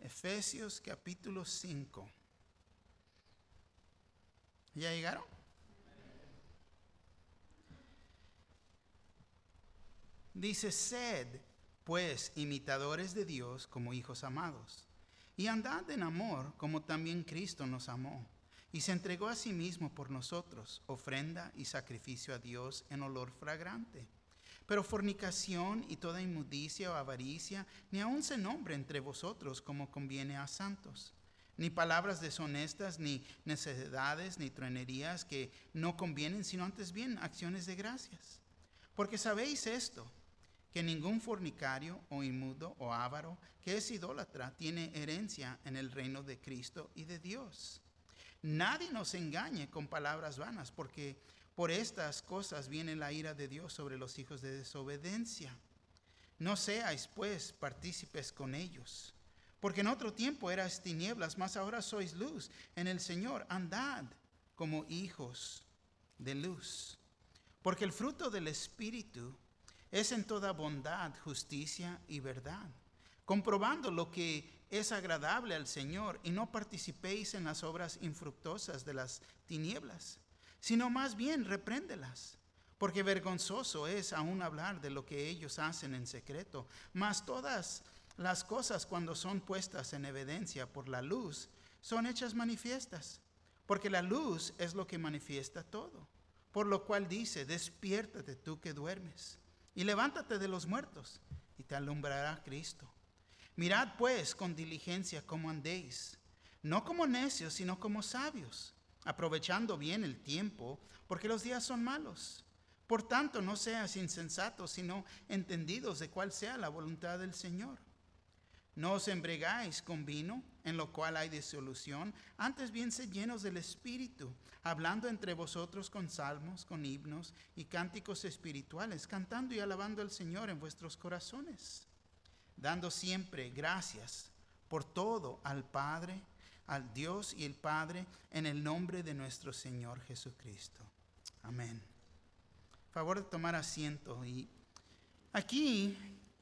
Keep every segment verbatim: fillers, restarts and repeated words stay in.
Efesios capítulo cinco. ¿Ya llegaron? Dice: sed pues imitadores de Dios como hijos amados, y andad en amor como también Cristo nos amó, y se entregó a sí mismo por nosotros, ofrenda y sacrificio a Dios en olor fragante. Pero fornicación y toda inmundicia o avaricia ni aun se nombre entre vosotros como conviene a santos. Ni palabras deshonestas, ni necedades, ni truenerías que no convienen, sino antes bien acciones de gracias. Porque sabéis esto, que ningún fornicario o inmundo o avaro que es idólatra tiene herencia en el reino de Cristo y de Dios. Nadie nos engañe con palabras vanas, porque por estas cosas viene la ira de Dios sobre los hijos de desobediencia. No seáis pues partícipes con ellos, porque en otro tiempo eras tinieblas, mas ahora sois luz en el Señor. Andad como hijos de luz. Porque el fruto del Espíritu es en toda bondad, justicia y verdad, comprobando lo que es agradable al Señor, y no participéis en las obras infructuosas de las tinieblas, sino más bien repréndelas, porque vergonzoso es aún hablar de lo que ellos hacen en secreto. Mas todas las cosas, cuando son puestas en evidencia por la luz, son hechas manifiestas, porque la luz es lo que manifiesta todo. Por lo cual dice: despiértate tú que duermes, y levántate de los muertos, y te alumbrará Cristo. Mirad pues con diligencia cómo andéis, no como necios, sino como sabios, aprovechando bien el tiempo, porque los días son malos. Por tanto, no seas insensatos, sino entendidos de cuál sea la voluntad del Señor. No os embriaguéis con vino, en lo cual hay disolución, antes bien sed llenos del Espíritu, hablando entre vosotros con salmos, con himnos y cánticos espirituales, cantando y alabando al Señor en vuestros corazones, dando siempre gracias por todo al Padre, al Dios y el Padre, en el nombre de nuestro Señor Jesucristo. Amén. Favor de tomar asiento. Y aquí,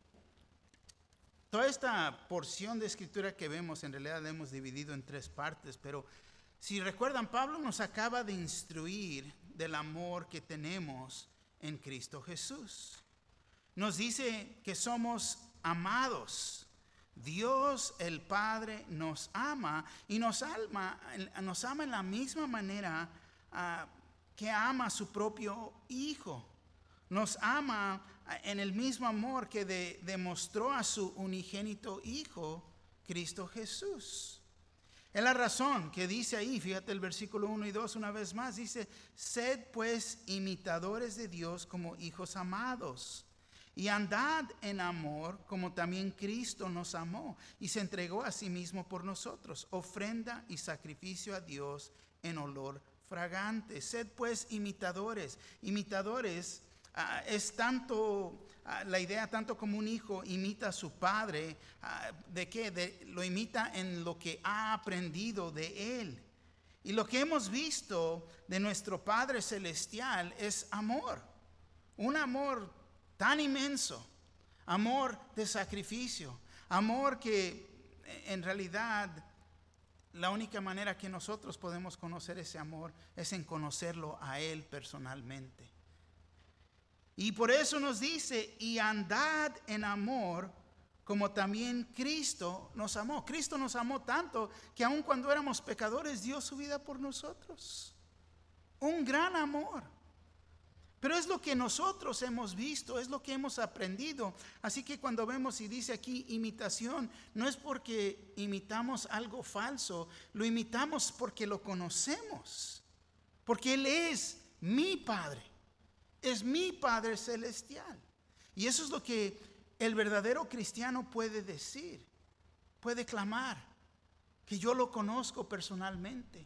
toda esta porción de escritura que vemos, en realidad la hemos dividido en tres partes, pero si recuerdan, Pablo nos acaba de instruir del amor que tenemos en Cristo Jesús. Nos dice que somos amados. Dios el Padre nos ama y nos ama, nos ama en la misma manera uh, que ama a su propio Hijo. Nos ama en el mismo amor que de, demostró a su unigénito Hijo, Cristo Jesús. Es la razón que dice ahí, fíjate el versículo uno y dos una vez más, dice: sed pues imitadores de Dios como hijos amados, y andad en amor como también Cristo nos amó y se entregó a sí mismo por nosotros, ofrenda y sacrificio a Dios en olor fragante. Sed pues imitadores. Imitadores uh, es tanto uh, la idea, tanto como un hijo imita a su padre. Uh, ¿De qué? De, lo imita en lo que ha aprendido de él. Y lo que hemos visto de nuestro Padre Celestial es amor. Un amor tan inmenso, amor de sacrificio, amor que en realidad la única manera que nosotros podemos conocer ese amor es en conocerlo a Él personalmente. Y por eso nos dice: y andad en amor como también Cristo nos amó. Cristo nos amó tanto que aun cuando éramos pecadores dio su vida por nosotros. Un gran amor. Pero es lo que nosotros hemos visto, es lo que hemos aprendido. Así que cuando vemos y dice aquí imitación, no es porque imitamos algo falso, lo imitamos porque lo conocemos. Porque Él es mi Padre, es mi Padre Celestial. Y eso es lo que el verdadero cristiano puede decir, puede clamar, que yo lo conozco personalmente.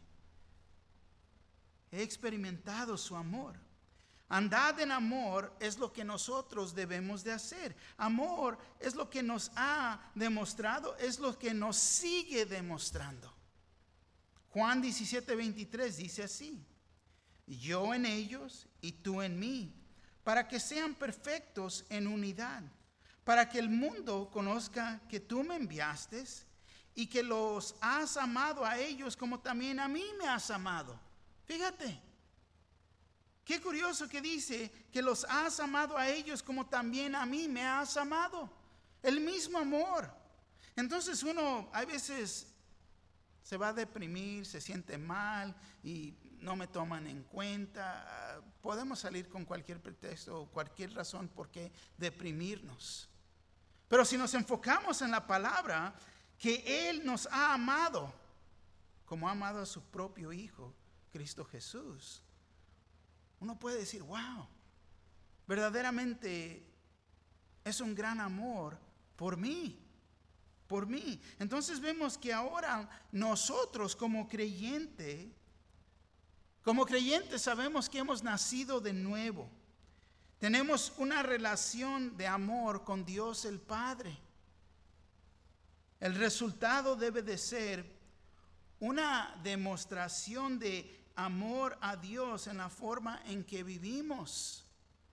He experimentado su amor. Andad en amor es lo que nosotros debemos de hacer. Amor es lo que nos ha demostrado, es lo que nos sigue demostrando. Juan diecisiete veintitrés dice así: yo en ellos y tú en mí, para que sean perfectos en unidad, para que el mundo conozca que tú me enviaste y que los has amado a ellos como también a mí me has amado. Fíjate, qué curioso que dice que los has amado a ellos como también a mí me has amado. El mismo amor. Entonces uno a veces se va a deprimir, se siente mal y no me toman en cuenta. Podemos salir con cualquier pretexto o cualquier razón por qué deprimirnos. Pero si nos enfocamos en la palabra, que Él nos ha amado como ha amado a su propio Hijo, Cristo Jesús, uno puede decir, wow, verdaderamente es un gran amor por mí, por mí. Entonces vemos que ahora nosotros como creyentes, como creyentes sabemos que hemos nacido de nuevo. Tenemos una relación de amor con Dios el Padre. El resultado debe de ser una demostración de amor a Dios en la forma en que vivimos.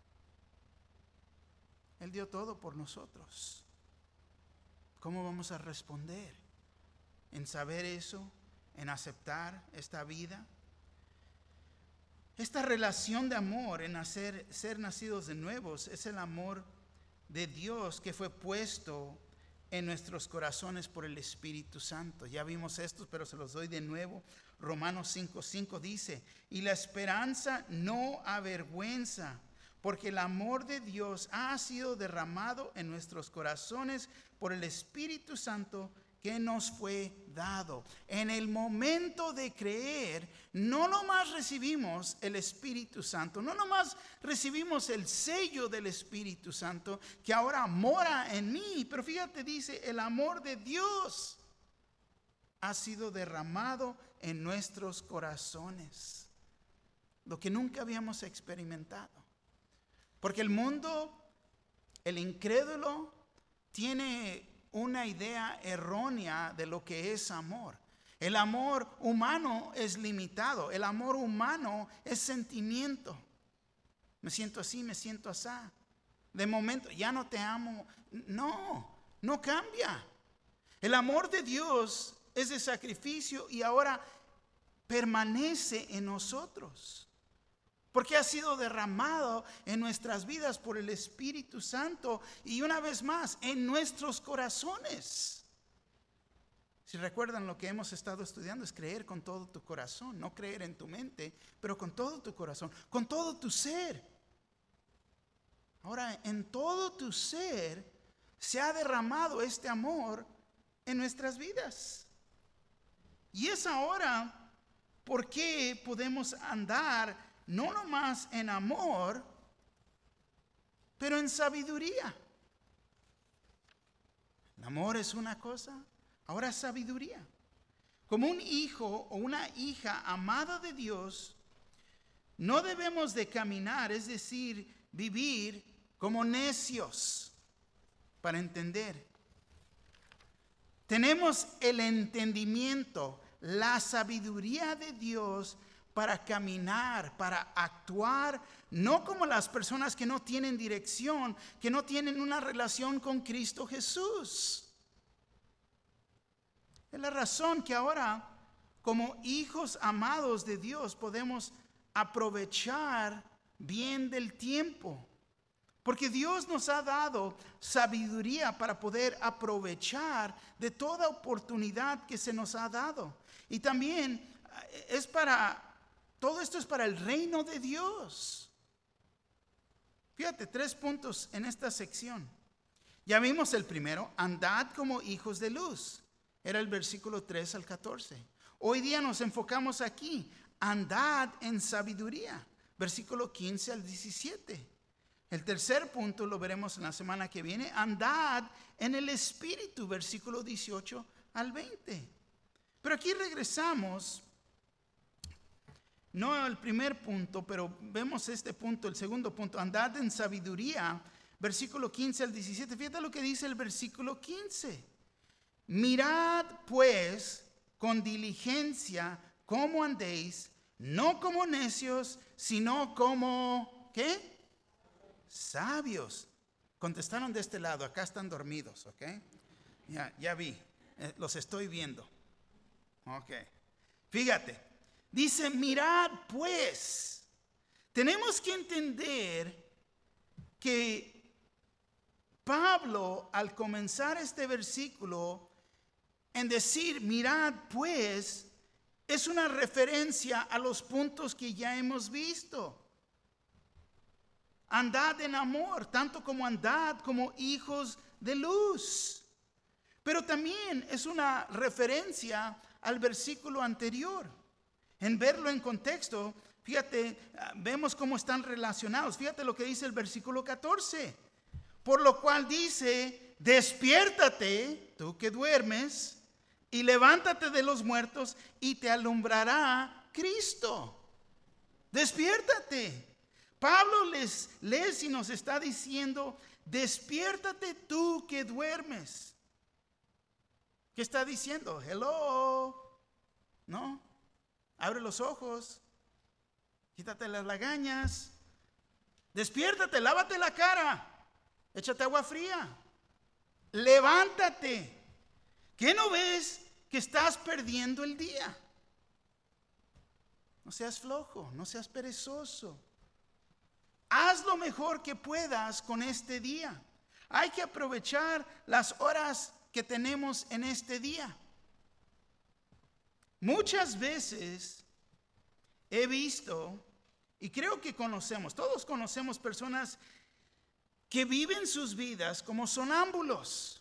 Él dio todo por nosotros. ¿Cómo vamos a responder? En saber eso, en aceptar esta vida. Esta relación de amor en hacer, ser nacidos de nuevos es el amor de Dios que fue puesto en nuestros corazones por el Espíritu Santo. Ya vimos esto, pero se los doy de nuevo. Romanos cinco cinco dice, y la esperanza no avergüenza, porque el amor de Dios ha sido derramado en nuestros corazones por el Espíritu Santo que nos fue dado. En el momento de creer, no nomás recibimos el Espíritu Santo, no nomás recibimos el sello del Espíritu Santo que ahora mora en mí, pero fíjate, dice, el amor de Dios ha sido derramado en nuestros corazones, lo que nunca habíamos experimentado. Porque el mundo, el incrédulo, tiene una idea errónea de lo que es amor. El amor humano es limitado. El amor humano es sentimiento. Me siento así, me siento así. De momento, ya no te amo. No, no cambia. El amor de Dios es de sacrificio y ahora permanece en nosotros. Porque ha sido derramado en nuestras vidas por el Espíritu Santo y una vez más en nuestros corazones. Si recuerdan, lo que hemos estado estudiando es creer con todo tu corazón, no creer en tu mente, pero con todo tu corazón, con todo tu ser. Ahora, en todo tu ser se ha derramado este amor en nuestras vidas. Y es ahora por qué podemos andar no nomás en amor, pero en sabiduría. El amor es una cosa, ahora sabiduría. Como un hijo o una hija amada de Dios, no debemos de caminar, es decir, vivir como necios para entender. Tenemos el entendimiento, la sabiduría de Dios para caminar, para actuar, no como las personas que no tienen dirección, que no tienen una relación con Cristo Jesús. Es la razón que ahora, como hijos amados de Dios, podemos aprovechar bien del tiempo. Porque Dios nos ha dado sabiduría para poder aprovechar de toda oportunidad que se nos ha dado. Y también es para... Todo esto es para el reino de Dios. Fíjate, tres puntos en esta sección. Ya vimos el primero, andad como hijos de luz. Era el versículo tres al catorce. Hoy día nos enfocamos aquí, andad en sabiduría. Versículo quince al diecisiete. El tercer punto lo veremos en la semana que viene, andad en el Espíritu. Versículo dieciocho al veinte. Pero aquí regresamos. No el primer punto, pero vemos este punto, el segundo punto. Andad en sabiduría, versículo quince al diecisiete. Fíjate lo que dice el versículo quince. Mirad pues con diligencia cómo andéis, no como necios, sino como, ¿qué? Sabios. Contestaron de este lado, acá están dormidos, ¿ok? Ya, ya vi. Eh, los estoy viendo. Ok. Fíjate. Dice, mirad pues. Tenemos que entender que Pablo, al comenzar este versículo, en decir, mirad pues, es una referencia a los puntos que ya hemos visto. Andad en amor, tanto como andad como hijos de luz. Pero también es una referencia al versículo anterior. En verlo en contexto, fíjate, vemos cómo están relacionados. Fíjate lo que dice el versículo catorce. Por lo cual dice, despiértate, tú que duermes, y levántate de los muertos y te alumbrará Cristo. Despiértate. Pablo les lee y nos está diciendo, despiértate tú que duermes. ¿Qué está diciendo? Hello. ¿No? Abre los ojos. Quítate las lagañas. Despiértate, lávate la cara. Échate agua fría. Levántate. ¿Qué no ves que estás perdiendo el día? No seas flojo, no seas perezoso. Haz lo mejor que puedas con este día. Hay que aprovechar las horas que tenemos en este día. Muchas veces he visto, y creo que conocemos, todos conocemos personas que viven sus vidas como sonámbulos.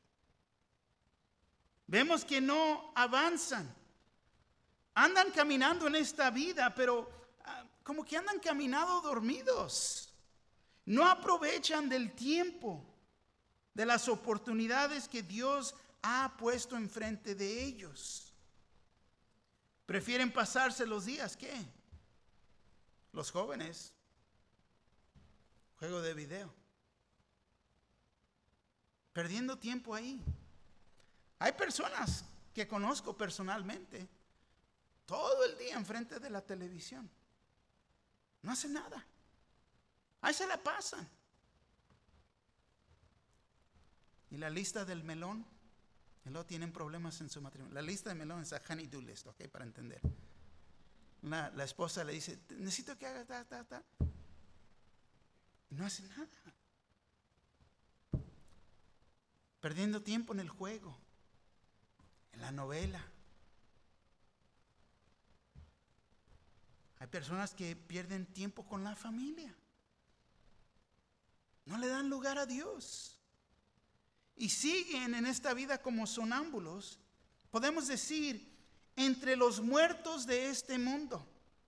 Vemos que no avanzan. Andan caminando en esta vida, pero uh, como que andan caminando dormidos. No aprovechan del tiempo, de las oportunidades que Dios ha puesto enfrente de ellos. Prefieren pasarse los días, ¿qué? Los jóvenes, juego de video, perdiendo tiempo ahí. Hay personas que conozco personalmente, todo el día enfrente de la televisión. No hacen nada. Ahí se la pasan. Y la lista del melón, y luego tienen problemas en su matrimonio. La lista del melón es a honey-do list, ok, para entender. La, la esposa le dice, necesito que hagas ta, ta, ta. Y no hace nada. Perdiendo tiempo en el juego, en la novela. Hay personas que pierden tiempo con la familia. No le dan lugar a Dios. Y siguen en esta vida como sonámbulos. Podemos decir, entre los muertos de este mundo.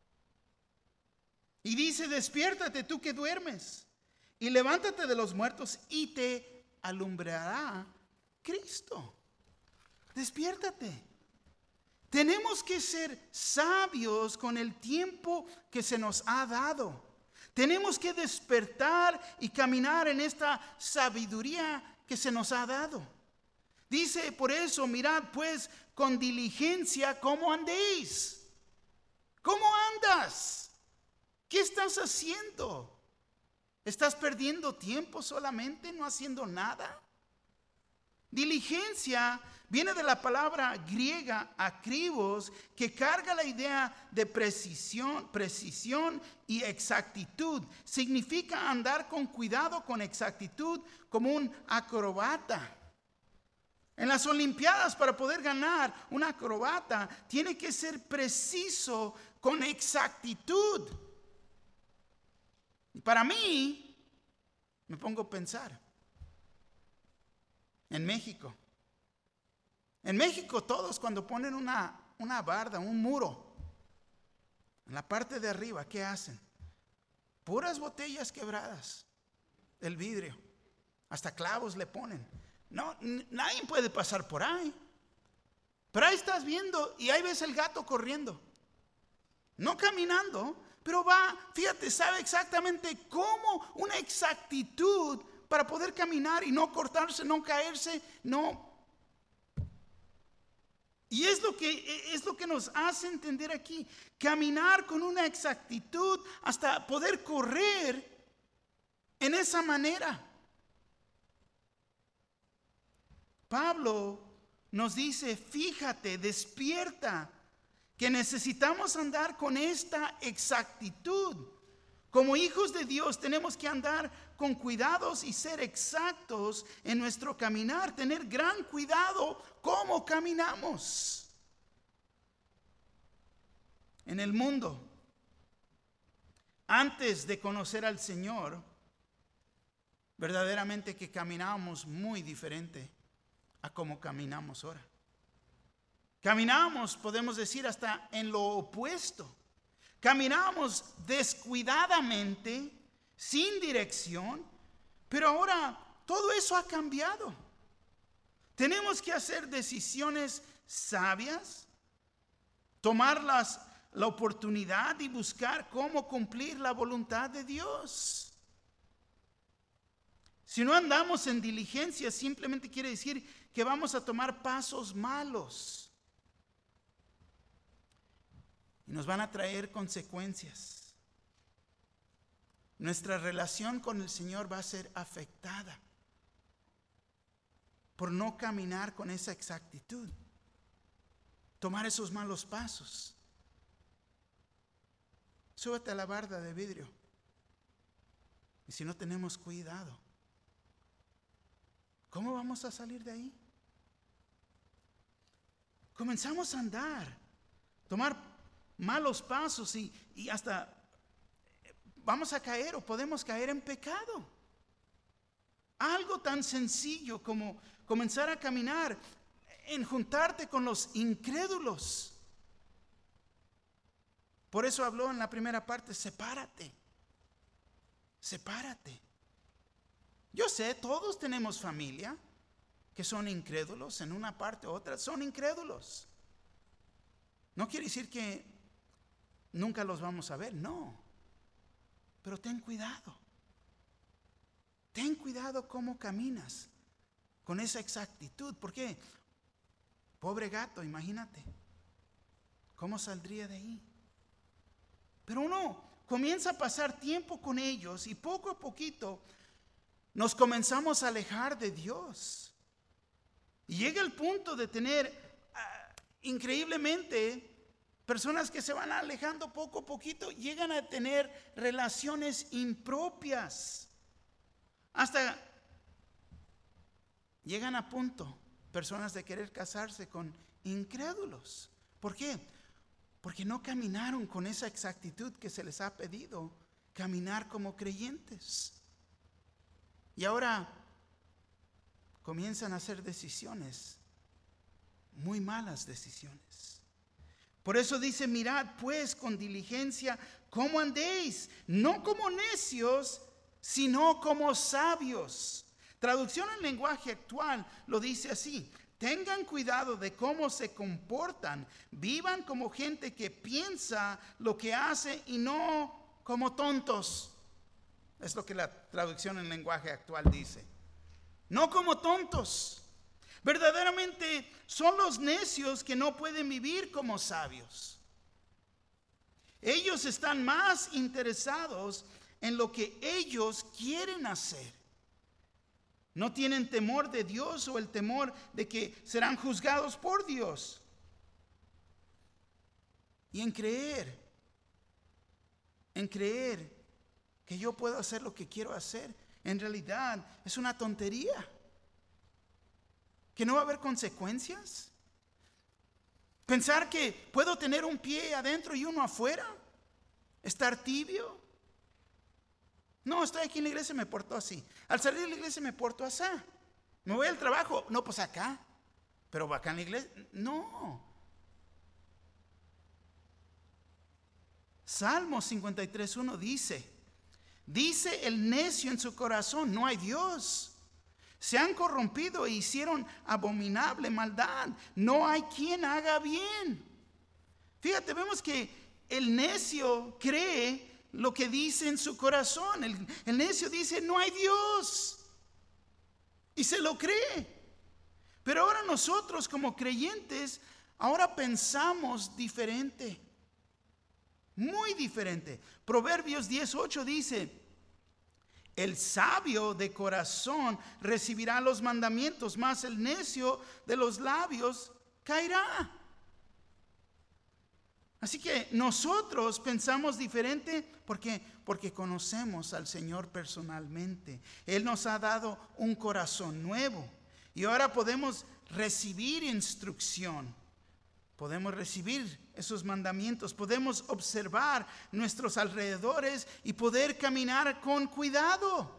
Y dice, despiértate tú que duermes. Y levántate de los muertos y te alumbrará Cristo. Despiértate. Tenemos que ser sabios con el tiempo que se nos ha dado. Tenemos que despertar y caminar en esta sabiduría que se nos ha dado. Dice por eso, mirad pues con diligencia cómo andéis. ¿Cómo andas? ¿Qué estás haciendo? ¿Estás perdiendo tiempo solamente no haciendo nada? Diligencia viene de la palabra griega akribos, que carga la idea de precisión, precisión y exactitud. Significa andar con cuidado, con exactitud, como un acrobata. En las Olimpiadas, para poder ganar un acrobata, tiene que ser preciso con exactitud. Y para mí, me pongo a pensar, en México. En México todos cuando ponen una, una barda, un muro, en la parte de arriba, ¿qué hacen? Puras botellas quebradas, el vidrio, hasta clavos le ponen. No, n- nadie puede pasar por ahí. Pero ahí estás viendo y ahí ves el gato corriendo. No caminando, pero va, fíjate, sabe exactamente cómo, una exactitud para poder caminar y no cortarse, no caerse, no. Y es lo que es lo que nos hace entender aquí, caminar con una exactitud hasta poder correr en esa manera. Pablo nos dice, fíjate, despierta, que necesitamos andar con esta exactitud. Como hijos de Dios tenemos que andar con cuidados y ser exactos en nuestro caminar, tener gran cuidado cómo caminamos. En el mundo, antes de conocer al Señor, verdaderamente que caminábamos muy diferente a cómo caminamos ahora. Caminamos, podemos decir, hasta en lo opuesto. Caminamos descuidadamente, sin dirección, pero ahora todo eso ha cambiado. Tenemos que hacer decisiones sabias, tomar las, la oportunidad y buscar cómo cumplir la voluntad de Dios. Si no andamos en diligencia, simplemente quiere decir que vamos a tomar pasos malos. Y nos van a traer consecuencias. Nuestra relación con el Señor va a ser afectada por no caminar con esa exactitud, tomar esos malos pasos. Súbete a la barda de vidrio. Y si no tenemos cuidado, ¿cómo vamos a salir de ahí? Comenzamos a andar, tomar malos pasos y, y hasta vamos a caer o podemos caer en pecado. Algo tan sencillo como comenzar a caminar en juntarte con los incrédulos. Por eso habló en la primera parte, sepárate, sepárate. Yo sé, todos tenemos familia que son incrédulos, en una parte u otra son incrédulos. No quiere decir que nunca los vamos a ver, no. Pero ten cuidado. Ten cuidado cómo caminas con esa exactitud. ¿Por qué? Pobre gato, imagínate. ¿Cómo saldría de ahí? Pero uno comienza a pasar tiempo con ellos y poco a poquito nos comenzamos a alejar de Dios. Y llega el punto de tener uh, increíblemente personas que se van alejando poco a poquito, llegan a tener relaciones impropias. Hasta llegan a punto personas de querer casarse con incrédulos. ¿Por qué? Porque no caminaron con esa exactitud que se les ha pedido caminar como creyentes. Y ahora comienzan a hacer decisiones, muy malas decisiones. Por eso dice, mirad pues con diligencia cómo andéis, no como necios, sino como sabios. Traducción en lenguaje actual lo dice así: tengan cuidado de cómo se comportan, vivan como gente que piensa lo que hace y no como tontos. Es lo que la traducción en lenguaje actual dice. No como tontos. Verdaderamente son los necios que no pueden vivir como sabios. Ellos están más interesados en lo que ellos quieren hacer. No tienen temor de Dios o el temor de que serán juzgados por Dios. Y en creer, en creer que yo puedo hacer lo que quiero hacer, en realidad es una tontería. Que no va a haber consecuencias. Pensar que puedo tener un pie adentro y uno afuera. Estar tibio. No, estoy aquí en la iglesia y me porto así. Al salir de la iglesia me porto así. Me voy al trabajo. No, pues acá. Pero acá en la iglesia. No. Salmo cincuenta y tres uno dice: dice el necio en su corazón, no hay Dios. Se han corrompido e hicieron abominable maldad. No hay quien haga bien. Fíjate, vemos que el necio cree lo que dice en su corazón. El, el necio dice, no hay Dios. Y se lo cree. Pero ahora nosotros como creyentes, ahora pensamos diferente. Muy diferente. Proverbios diez ocho dice: el sabio de corazón recibirá los mandamientos, mas el necio de los labios caerá. Así que nosotros pensamos diferente porque, porque conocemos al Señor personalmente. Él nos ha dado un corazón nuevo y ahora podemos recibir instrucción. Podemos recibir esos mandamientos, podemos observar nuestros alrededores y poder caminar con cuidado.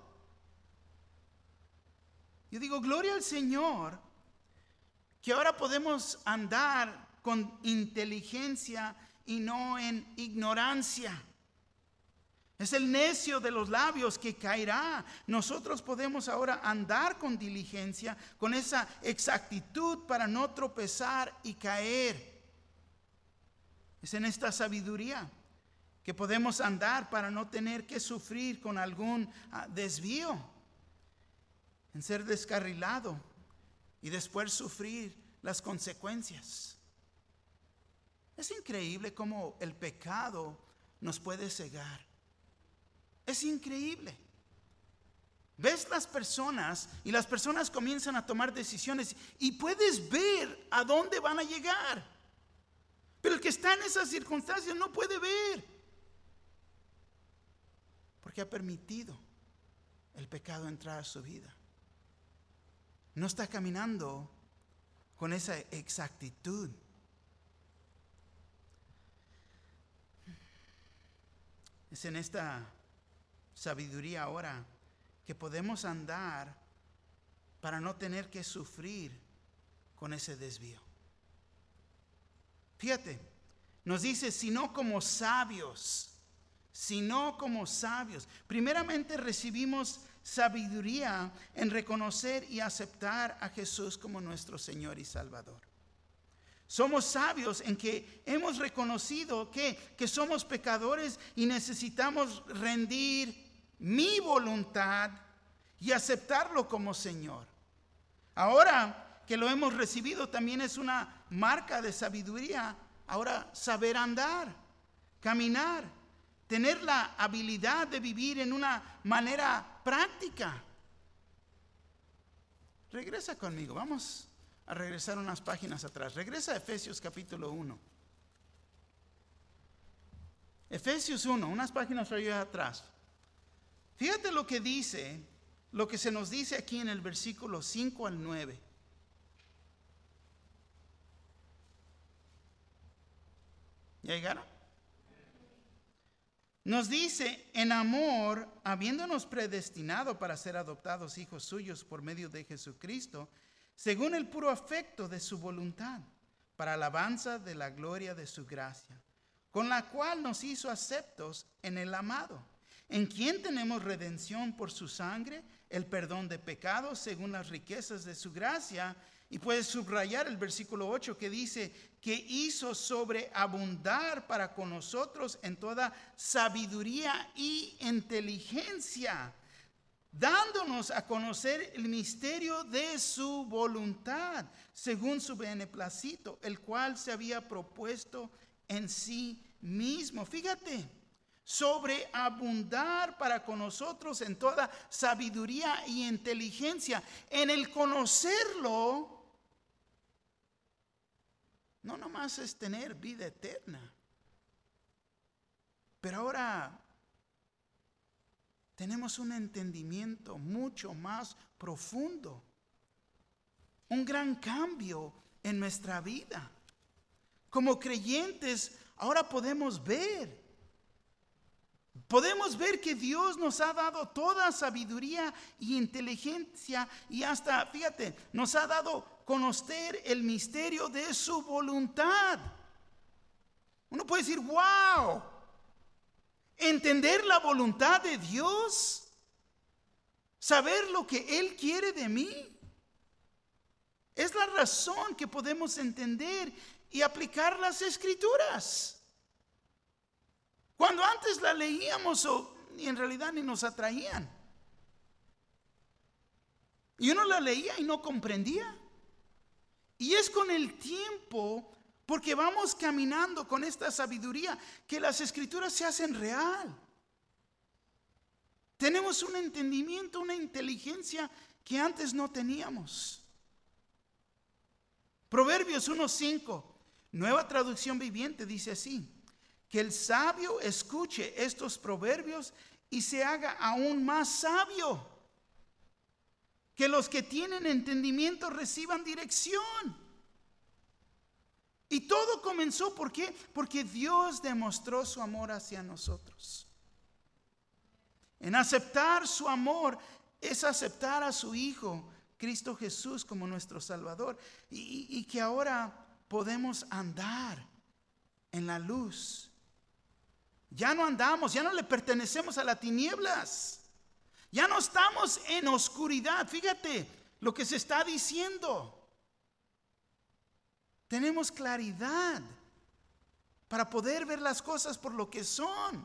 Yo digo, gloria al Señor, que ahora podemos andar con inteligencia y no en ignorancia. Es el necio de los labios que caerá. Nosotros podemos ahora andar con diligencia, con esa exactitud para no tropezar y caer. Es en esta sabiduría que podemos andar para no tener que sufrir con algún uh, desvío, en ser descarrilado y después sufrir las consecuencias. Es increíble cómo el pecado nos puede cegar. Es increíble. Ves las personas y las personas comienzan a tomar decisiones y puedes ver a dónde van a llegar. Pero el que está en esas circunstancias no puede ver, porque ha permitido el pecado entrar a su vida. No está caminando con esa exactitud. Es en esta sabiduría ahora que podemos andar para no tener que sufrir con ese desvío. Fíjate, nos dice, sino como sabios, sino como sabios. Primeramente recibimos sabiduría en reconocer y aceptar a Jesús como nuestro Señor y Salvador. Somos sabios en que hemos reconocido que, que somos pecadores y necesitamos rendir mi voluntad y aceptarlo como Señor. Ahora que lo hemos recibido también es una marca de sabiduría. Ahora saber andar, caminar, tener la habilidad de vivir en una manera práctica. Regresa conmigo, vamos a regresar unas páginas atrás. Regresa a Efesios capítulo uno. Efesios uno, unas páginas allá atrás. Fíjate lo que dice, lo que se nos dice aquí en el versículo cinco al nueve. ¿Ya llegaron? Nos dice, en amor, habiéndonos predestinado para ser adoptados hijos suyos por medio de Jesucristo, según el puro afecto de su voluntad, para alabanza de la gloria de su gracia, con la cual nos hizo aceptos en el amado, en quien tenemos redención por su sangre, el perdón de pecados según las riquezas de su gracia. Y puedes subrayar el versículo ocho que dice que hizo sobreabundar para con nosotros en toda sabiduría y inteligencia, dándonos a conocer el misterio de su voluntad, según su beneplácito, el cual se había propuesto en sí mismo. Fíjate, sobreabundar para con nosotros en toda sabiduría y inteligencia. En el conocerlo, no nomás es tener vida eterna, pero ahora tenemos un entendimiento mucho más profundo, un gran cambio en nuestra vida. Como creyentes, ahora podemos ver, podemos ver que Dios nos ha dado toda sabiduría y inteligencia y hasta, fíjate, nos ha dado conocer el misterio de su voluntad. Uno puede decir, wow, entender la voluntad de Dios, saber lo que Él quiere de mí, es la razón que podemos entender y aplicar las Escrituras. Cuando antes la leíamos o, y en realidad ni nos atraían, y uno la leía y no comprendía. Y es con el tiempo, porque vamos caminando con esta sabiduría, que las Escrituras se hacen real. Tenemos un entendimiento, una inteligencia que antes no teníamos. Proverbios uno cinco, Nueva Traducción Viviente, dice así: que el sabio escuche estos proverbios y se haga aún más sabio. Que los que tienen entendimiento reciban dirección. Y todo comenzó, ¿por qué? Porque Dios demostró su amor hacia nosotros. En aceptar su amor es aceptar a su Hijo, Cristo Jesús, como nuestro Salvador. Y, y que ahora podemos andar en la luz. Ya no andamos, ya no le pertenecemos a las tinieblas. Ya no estamos en oscuridad. Fíjate lo que se está diciendo. Tenemos claridad para poder ver las cosas por lo que son.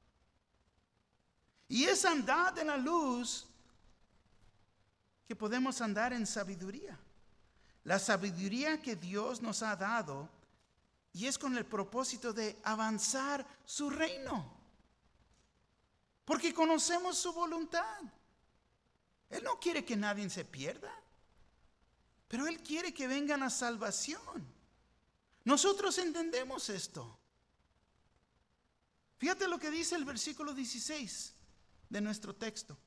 Y es andar en la luz que podemos andar en sabiduría. La sabiduría que Dios nos ha dado, y es con el propósito de avanzar su reino. Porque conocemos su voluntad. Él no quiere que nadie se pierda, pero Él quiere que vengan a salvación. Nosotros entendemos esto. Fíjate lo que dice el versículo dieciséis de nuestro texto.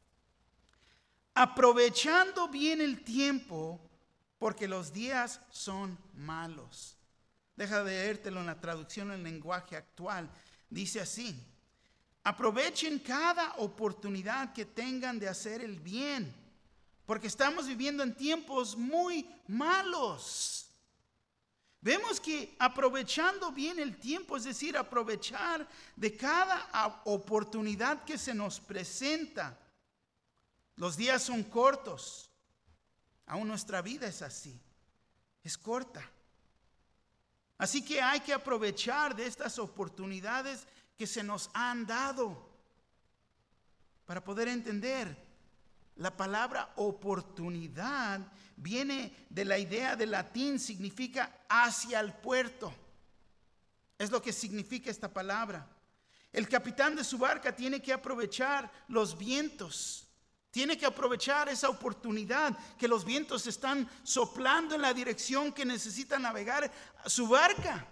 Aprovechando bien el tiempo, porque los días son malos. Deja de leértelo en la traducción en lenguaje actual. Dice así: aprovechen cada oportunidad que tengan de hacer el bien, porque estamos viviendo en tiempos muy malos. Vemos que aprovechando bien el tiempo, es decir, aprovechar de cada oportunidad que se nos presenta. Los días son cortos. Aún nuestra vida es así. Es corta. Así que hay que aprovechar de estas oportunidades que se nos han dado para poder entender. La palabra oportunidad viene de la idea del latín, significa hacia el puerto. Es lo que significa esta palabra. El capitán de su barca tiene que aprovechar los vientos. Tiene que aprovechar esa oportunidad que los vientos están soplando en la dirección que necesita navegar su barca.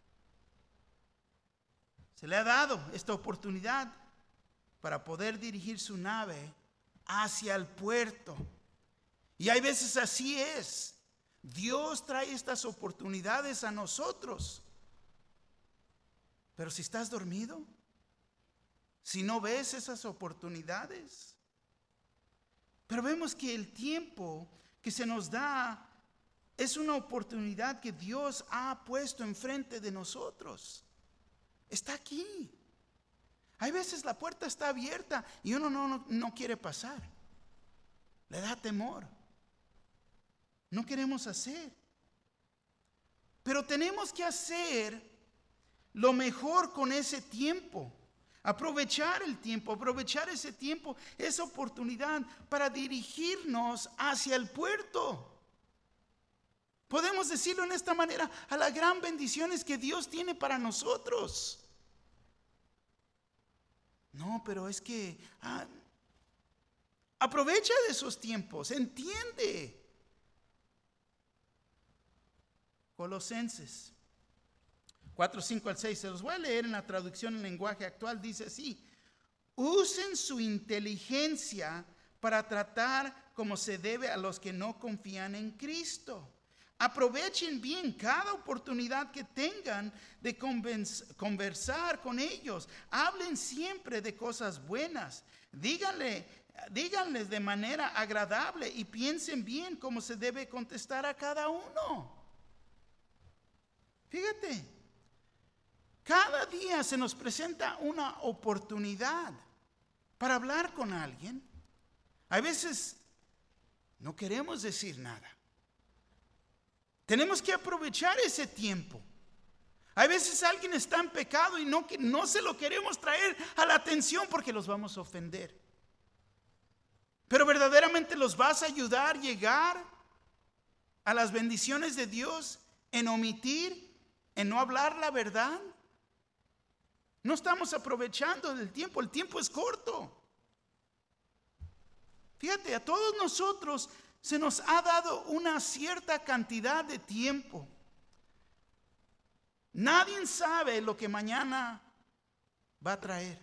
Se le ha dado esta oportunidad para poder dirigir su nave hacia el puerto. Y hay veces así es. Dios trae estas oportunidades a nosotros. Pero si estás dormido, si no ves esas oportunidades. Pero vemos que el tiempo que se nos da es una oportunidad que Dios ha puesto enfrente de nosotros. Está aquí. Hay veces la puerta está abierta y uno no, no, no quiere pasar. Le da temor. No queremos hacer. Pero tenemos que hacer lo mejor con ese tiempo. Aprovechar el tiempo, aprovechar ese tiempo, esa oportunidad para dirigirnos hacia el puerto. Podemos decirlo en esta manera, a las gran bendiciones que Dios tiene para nosotros. No, pero es que ah, aprovecha de esos tiempos, entiende. Colosenses cuatro, cinco al seis, se los voy a leer en la traducción en lenguaje actual, dice así: usen su inteligencia para tratar como se debe a los que no confían en Cristo. Aprovechen bien cada oportunidad que tengan de conversar con ellos. Hablen siempre de cosas buenas. Díganle, díganles de manera agradable y piensen bien cómo se debe contestar a cada uno. Fíjate, cada día se nos presenta una oportunidad para hablar con alguien. A veces no queremos decir nada. Tenemos que aprovechar ese tiempo. Hay veces alguien está en pecado y no, no se lo queremos traer a la atención porque los vamos a ofender. Pero verdaderamente los vas a ayudar a llegar a las bendiciones de Dios en omitir, en no hablar la verdad. No estamos aprovechando del tiempo, el tiempo es corto. Fíjate, a todos nosotros se nos ha dado una cierta cantidad de tiempo. Nadie sabe lo que mañana va a traer.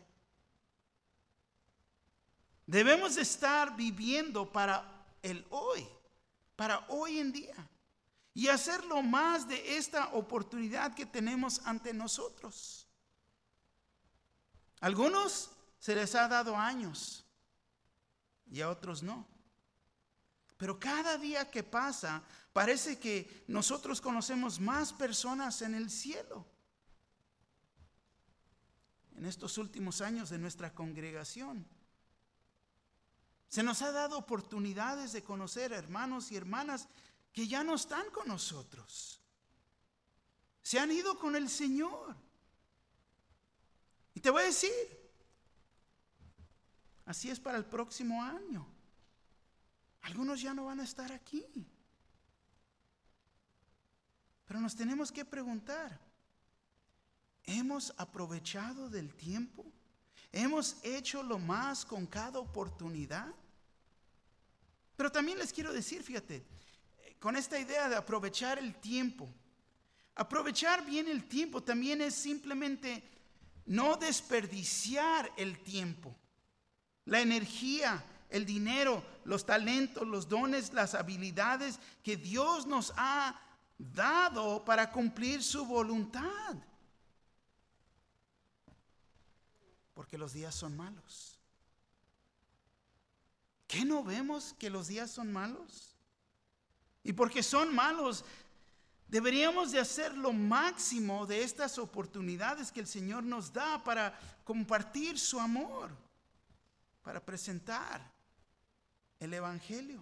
Debemos estar viviendo para el hoy, para hoy en día, y hacer lo más de esta oportunidad que tenemos ante nosotros. A algunos se les ha dado años y a otros no. Pero cada día que pasa, parece que nosotros conocemos más personas en el cielo. En estos últimos años de nuestra congregación, se nos ha dado oportunidades de conocer hermanos y hermanas que ya no están con nosotros. Se han ido con el Señor. Y te voy a decir, así es para el próximo año. Algunos ya no van a estar aquí. Pero nos tenemos que preguntar, ¿hemos aprovechado del tiempo? ¿Hemos hecho lo más con cada oportunidad? Pero también les quiero decir, fíjate, con esta idea de aprovechar el tiempo, aprovechar bien el tiempo también es simplemente no desperdiciar el tiempo, la energía, el dinero, los talentos, los dones, las habilidades que Dios nos ha dado para cumplir su voluntad. Porque los días son malos. ¿Qué no vemos que los días son malos? Y porque son malos, deberíamos de hacer lo máximo de estas oportunidades que el Señor nos da para compartir su amor, para presentar el Evangelio.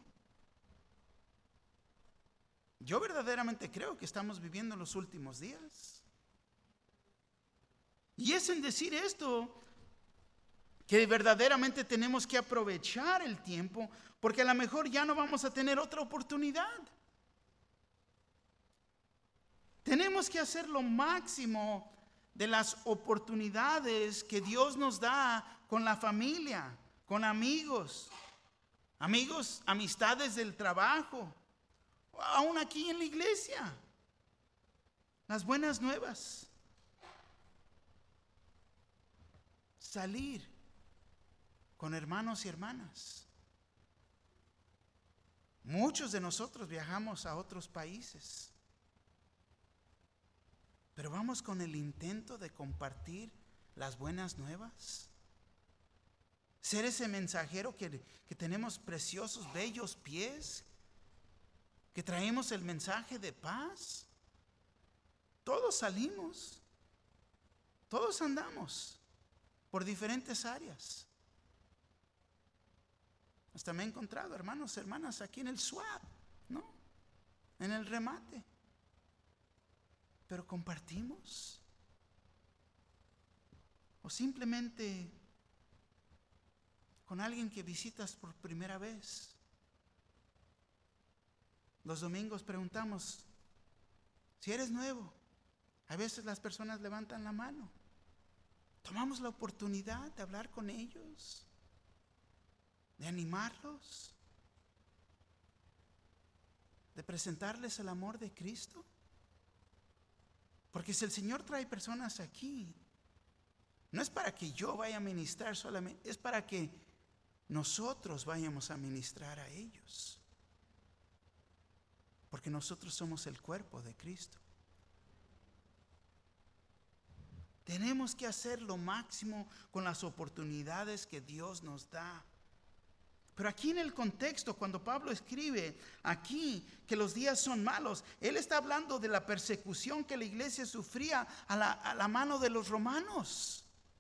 Yo verdaderamente creo que estamos viviendo los últimos días. Y es en decir esto que verdaderamente tenemos que aprovechar el tiempo, porque a lo mejor ya no vamos a tener otra oportunidad. Tenemos que hacer lo máximo de las oportunidades que Dios nos da con la familia, con amigos, amigos, amistades del trabajo, aún aquí en la iglesia. Las buenas nuevas. Salir con hermanos y hermanas. Muchos de nosotros viajamos a otros países, pero vamos con el intento de compartir las buenas nuevas. Ser ese mensajero que, que tenemos preciosos, bellos pies, que traemos el mensaje de paz. Todos salimos, todos andamos por diferentes áreas. Hasta me he encontrado hermanos, hermanas aquí en el SWAT, ¿no? En el remate. Pero compartimos. O simplemente con alguien que visitas por primera vez. Los domingos preguntamos, si eres nuevo, a veces las personas levantan la mano. Tomamos la oportunidad de hablar con ellos, de animarlos, de presentarles el amor de Cristo. Porque si el Señor trae personas aquí, no es para que yo vaya a ministrar solamente, es para que nosotros vayamos a ministrar a ellos. Porque nosotros somos el cuerpo de Cristo. Tenemos que hacer lo máximo con las oportunidades que Dios nos da. Pero aquí en el contexto, cuando Pablo escribe aquí que los días son malos, él está hablando de la persecución que la iglesia sufría a la, a la mano de los romanos.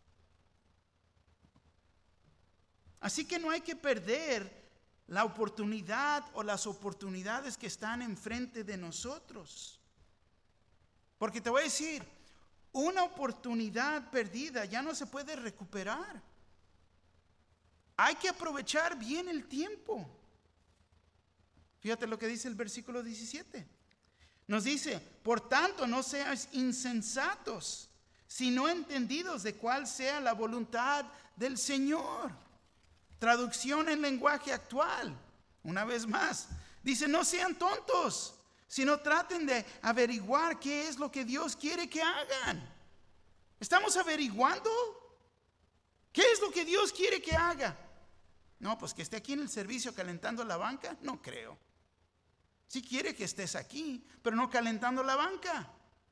Así que no hay que perder la oportunidad o las oportunidades que están enfrente de nosotros. Porque te voy a decir, una oportunidad perdida ya no se puede recuperar. Hay que aprovechar bien el tiempo. Fíjate lo que dice el versículo diecisiete. Nos dice, por tanto no seáis insensatos, sino entendidos de cuál sea la voluntad del Señor. Traducción en lenguaje actual, una vez más, dice: no sean tontos, sino traten de averiguar qué es lo que Dios quiere que hagan. ¿Estamos averiguando qué es lo que Dios quiere que haga? No, pues que esté aquí en el servicio calentando la banca, no creo. Sí quiere que estés aquí, pero no calentando la banca.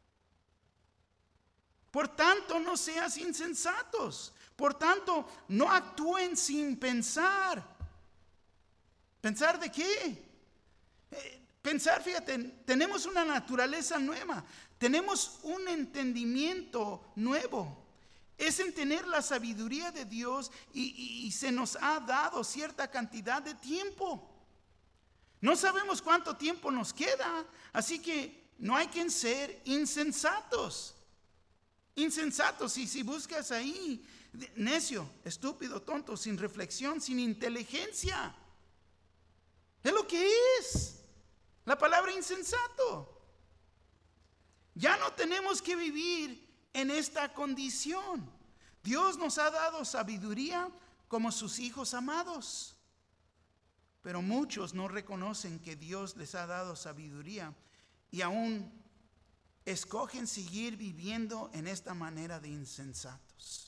Por tanto, no seas insensatos. Por tanto, no actúen sin pensar. ¿Pensar de qué? Eh, pensar, fíjate, tenemos una naturaleza nueva. Tenemos un entendimiento nuevo. Es en tener la sabiduría de Dios y, y, y se nos ha dado cierta cantidad de tiempo. No sabemos cuánto tiempo nos queda, así que no hay que ser insensatos. Insensatos, y si buscas ahí, necio, estúpido, tonto, sin reflexión, sin inteligencia. Es lo que es la palabra insensato. Ya no tenemos que vivir en esta condición. Dios nos ha dado sabiduría como sus hijos amados. Pero muchos no reconocen que Dios les ha dado sabiduría y aún escogen seguir viviendo en esta manera de insensatos.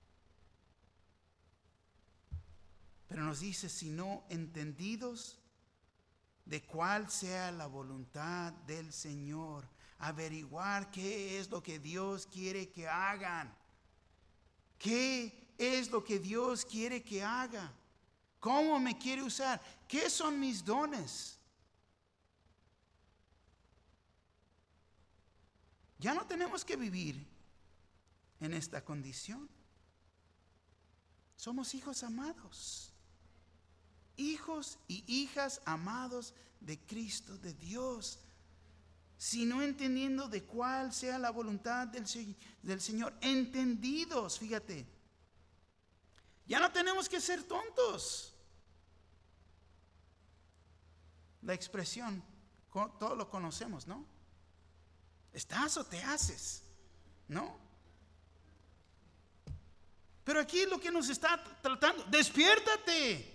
Pero nos dice: sino entendidos de cuál sea la voluntad del Señor. Averiguar qué es lo que Dios quiere que hagan. ¿Qué es lo que Dios quiere que haga? ¿Cómo me quiere usar? ¿Qué son mis dones? Ya no tenemos que vivir en esta condición. Somos hijos amados. Hijos y hijas amados de Cristo, de Dios. Sino entendiendo de cuál sea la voluntad del, del Señor. Entendidos, fíjate. Ya no tenemos que ser tontos. La expresión, todo lo conocemos, ¿no? ¿Estás o te haces? ¿No? Pero aquí lo que nos está tratando: despiértate.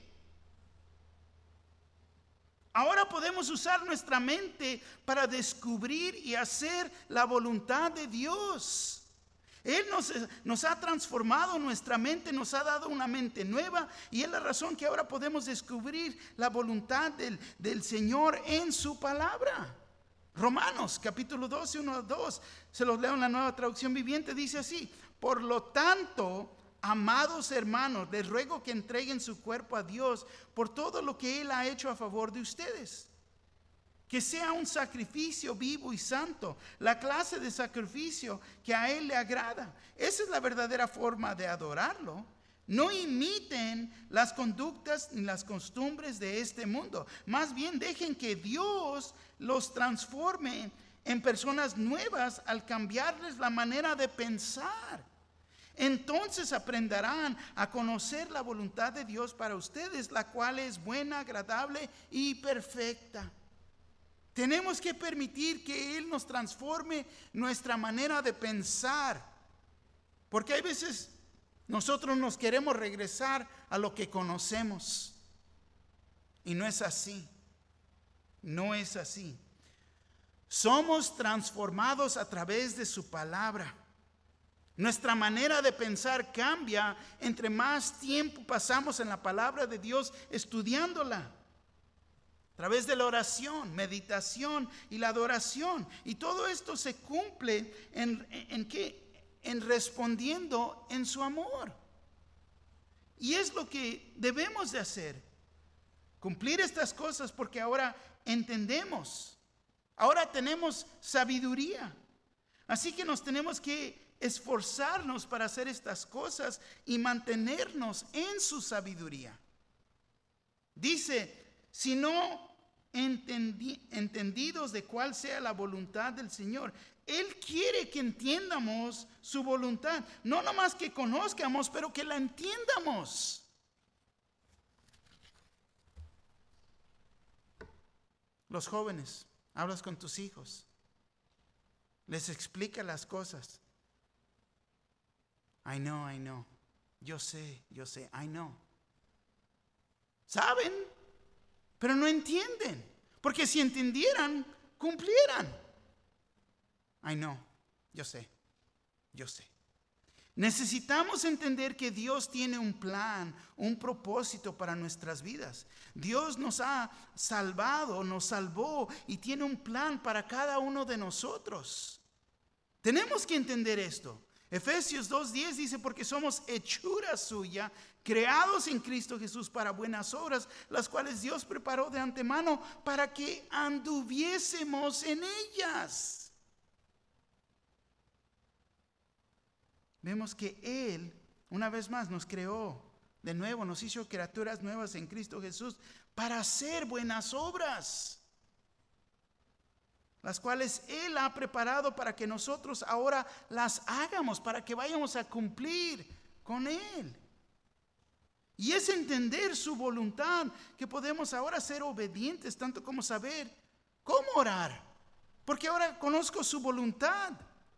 Ahora podemos usar nuestra mente para descubrir y hacer la voluntad de Dios. Él nos, nos ha transformado nuestra mente, nos ha dado una mente nueva, y es la razón que ahora podemos descubrir la voluntad del, del Señor en su palabra. Romanos capítulo doce, uno a dos, se los leo en la Nueva Traducción Viviente, dice así: por lo tanto, amados hermanos, les ruego que entreguen su cuerpo a Dios por todo lo que Él ha hecho a favor de ustedes. Que sea un sacrificio vivo y santo, la clase de sacrificio que a Él le agrada. Esa es la verdadera forma de adorarlo. No imiten las conductas ni las costumbres de este mundo. Más bien dejen que Dios los transforme en personas nuevas al cambiarles la manera de pensar. Entonces aprenderán a conocer la voluntad de Dios para ustedes, la cual es buena, agradable y perfecta. Tenemos que permitir que Él nos transforme nuestra manera de pensar. Porque hay veces nosotros nos queremos regresar a lo que conocemos. Y no es así. No es así. Somos transformados a través de su palabra. Nuestra manera de pensar cambia entre más tiempo pasamos en la palabra de Dios estudiándola. A través de la oración, meditación y la adoración. Y todo esto se cumple en, en, en qué? En respondiendo en su amor. Y es lo que debemos de hacer. Cumplir estas cosas porque ahora entendemos. Ahora tenemos sabiduría. Así que nos tenemos que esforzarnos para hacer estas cosas y mantenernos en su sabiduría. Dice: si no entendi- entendidos de cuál sea la voluntad del Señor. Él quiere que entiendamos su voluntad. No nomás que conozcamos, pero que la entiendamos. Los jóvenes, hablas con tus hijos, les explica las cosas. I know, I know. Yo sé, yo sé, I know. Saben, pero no entienden. Porque si entendieran, cumplieran. Ay, no, yo sé, yo sé. Necesitamos entender que Dios tiene un plan, un propósito para nuestras vidas. Dios nos ha salvado, nos salvó y tiene un plan para cada uno de nosotros. Tenemos que entender esto. Efesios dos diez dice, porque somos hechura suya, creados en Cristo Jesús para buenas obras, las cuales Dios preparó de antemano para que anduviésemos en ellas. Vemos que Él, una vez más, nos creó de nuevo, nos hizo criaturas nuevas en Cristo Jesús para hacer buenas obras, las cuales Él ha preparado para que nosotros ahora las hagamos, para que vayamos a cumplir con Él. Y es entender su voluntad que podemos ahora ser obedientes, tanto como saber cómo orar, porque ahora conozco su voluntad.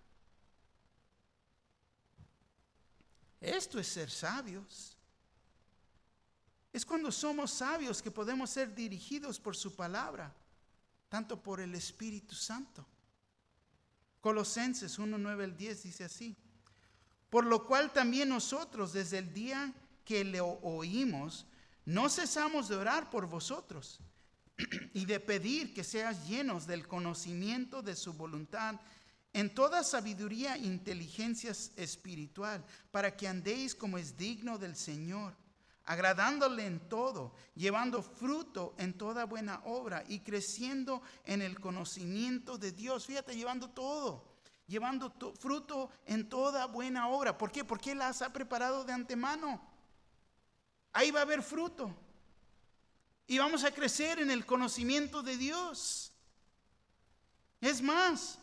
Esto es ser sabios. Es cuando somos sabios que podemos ser dirigidos por su palabra, tanto por el Espíritu Santo. Colosenses uno, nueve al diez dice así: por lo cual también nosotros, desde el día que le oímos, no cesamos de orar por vosotros y de pedir que seas llenos del conocimiento de su voluntad, en toda sabiduría e inteligencia espiritual, para que andéis como es digno del Señor, agradándole en todo, llevando fruto en toda buena obra y creciendo en el conocimiento de Dios. Fíjate, llevando todo, llevando to- fruto en toda buena obra. ¿Por qué? Porque Él las ha preparado de antemano. Ahí va a haber fruto. Y vamos a crecer en el conocimiento de Dios. Es más,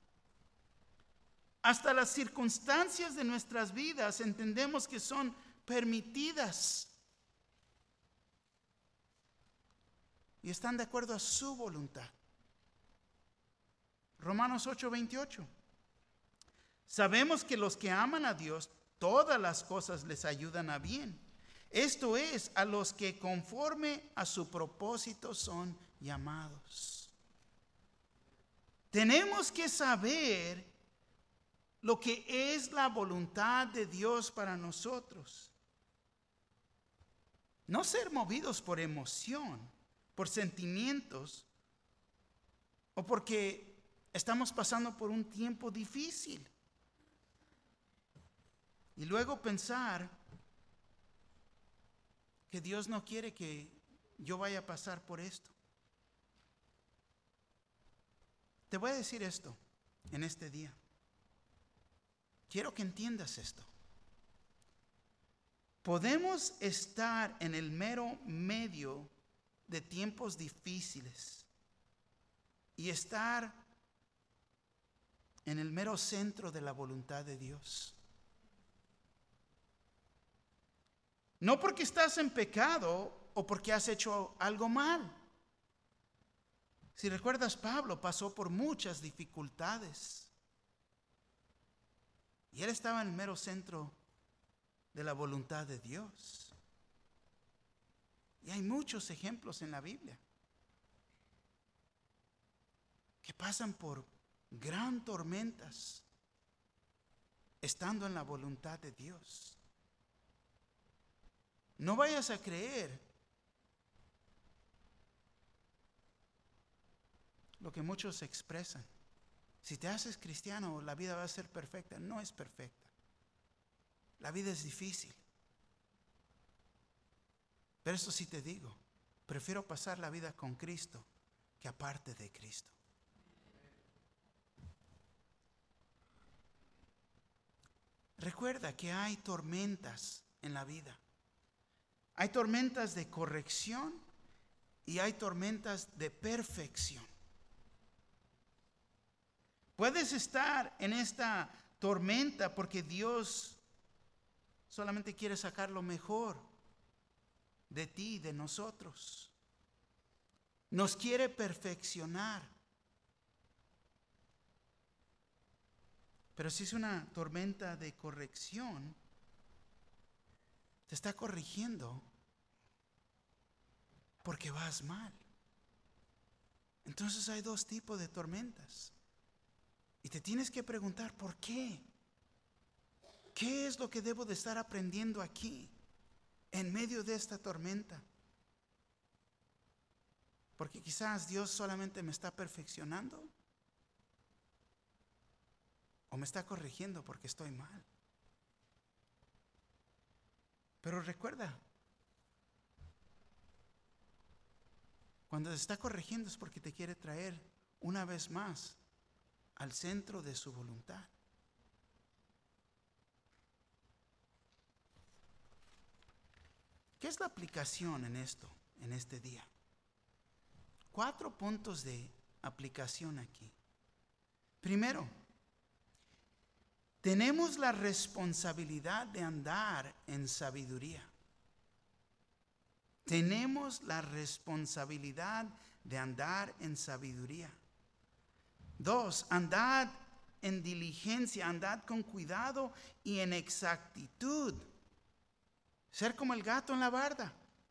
hasta las circunstancias de nuestras vidas entendemos que son permitidas y están de acuerdo a su voluntad. Romanos ocho, veintiocho. Sabemos que los que aman a Dios, todas las cosas les ayudan a bien. Esto es, a los que conforme a su propósito son llamados. Tenemos que saber lo que es la voluntad de Dios para nosotros. No ser movidos por emoción, por sentimientos, o porque estamos pasando por un tiempo difícil. Y luego pensar que Dios no quiere que yo vaya a pasar por esto. Te voy a decir esto en este día. Quiero que entiendas esto. Podemos estar en el mero medio de tiempos difíciles y estar en el mero centro de la voluntad de Dios. No porque estás en pecado o porque has hecho algo mal. Si recuerdas, Pablo pasó por muchas dificultades. Y él estaba en el mero centro de la voluntad de Dios. Y hay muchos ejemplos en la Biblia que pasan por gran tormentas estando en la voluntad de Dios. No vayas a creer lo que muchos expresan. Si te haces cristiano, la vida va a ser perfecta. No es perfecta. La vida es difícil. Pero eso sí te digo, prefiero pasar la vida con Cristo que aparte de Cristo. Recuerda que hay tormentas en la vida. Hay tormentas de corrección y hay tormentas de perfección. Puedes estar en esta tormenta porque Dios solamente quiere sacar lo mejor de ti, de nosotros. Nos quiere perfeccionar. Pero si es una tormenta de corrección, te está corrigiendo porque vas mal. Entonces hay dos tipos de tormentas. Y te tienes que preguntar, ¿por qué? ¿Qué es lo que debo de estar aprendiendo aquí, en medio de esta tormenta? Porque quizás Dios solamente me está perfeccionando, o me está corrigiendo porque estoy mal. Pero recuerda, cuando te está corrigiendo es porque te quiere traer una vez más al centro de su voluntad. ¿Qué es la aplicación en esto, en este día? Cuatro puntos de aplicación aquí. Primero, tenemos la responsabilidad de andar en sabiduría. Tenemos la responsabilidad de andar en sabiduría. Dos, andad en diligencia, andad con cuidado y en exactitud. Ser como el gato en la barda.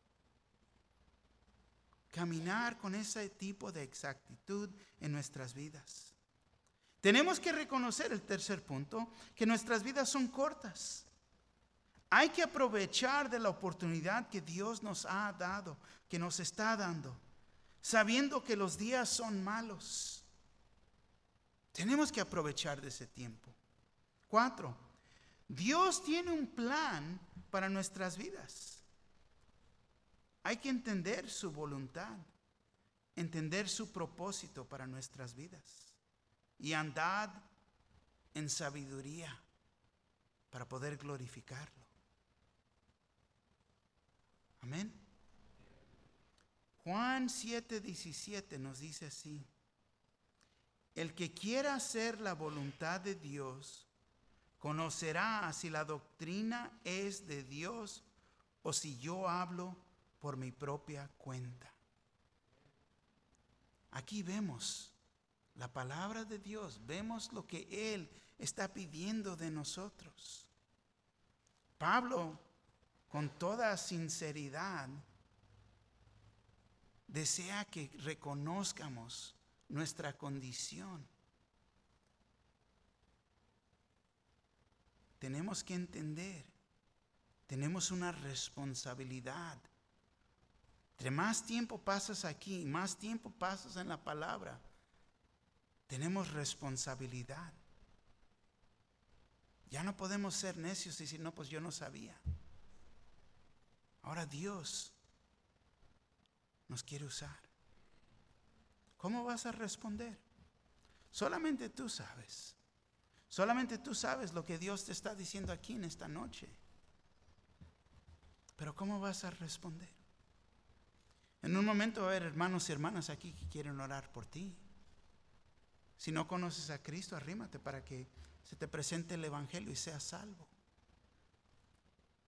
Caminar con ese tipo de exactitud en nuestras vidas. Tenemos que reconocer, el tercer punto, que nuestras vidas son cortas. Hay que aprovechar de la oportunidad que Dios nos ha dado, que nos está dando, sabiendo que los días son malos. Tenemos que aprovechar de ese tiempo. Cuatro, Dios tiene un plan para nuestras vidas. Hay que entender su voluntad, entender su propósito para nuestras vidas y andad en sabiduría para poder glorificarlo. Amén. Juan siete diecisiete nos dice así: el que quiera hacer la voluntad de Dios conocerá si la doctrina es de Dios o si yo hablo por mi propia cuenta. Aquí vemos la palabra de Dios, vemos lo que Él está pidiendo de nosotros. Pablo, con toda sinceridad, desea que reconozcamos nuestra condición. Tenemos que entender, tenemos una responsabilidad. Entre más tiempo pasas aquí, más tiempo pasas en la palabra, tenemos responsabilidad. Ya no podemos ser necios y decir, no, pues yo no sabía. Ahora Dios nos quiere usar. ¿Cómo vas a responder? Solamente tú sabes. Solamente tú sabes lo que Dios te está diciendo aquí en esta noche. Pero ¿cómo vas a responder? En un momento va a haber hermanos y hermanas aquí que quieren orar por ti. Si no conoces a Cristo, arrímate para que se te presente el Evangelio y seas salvo.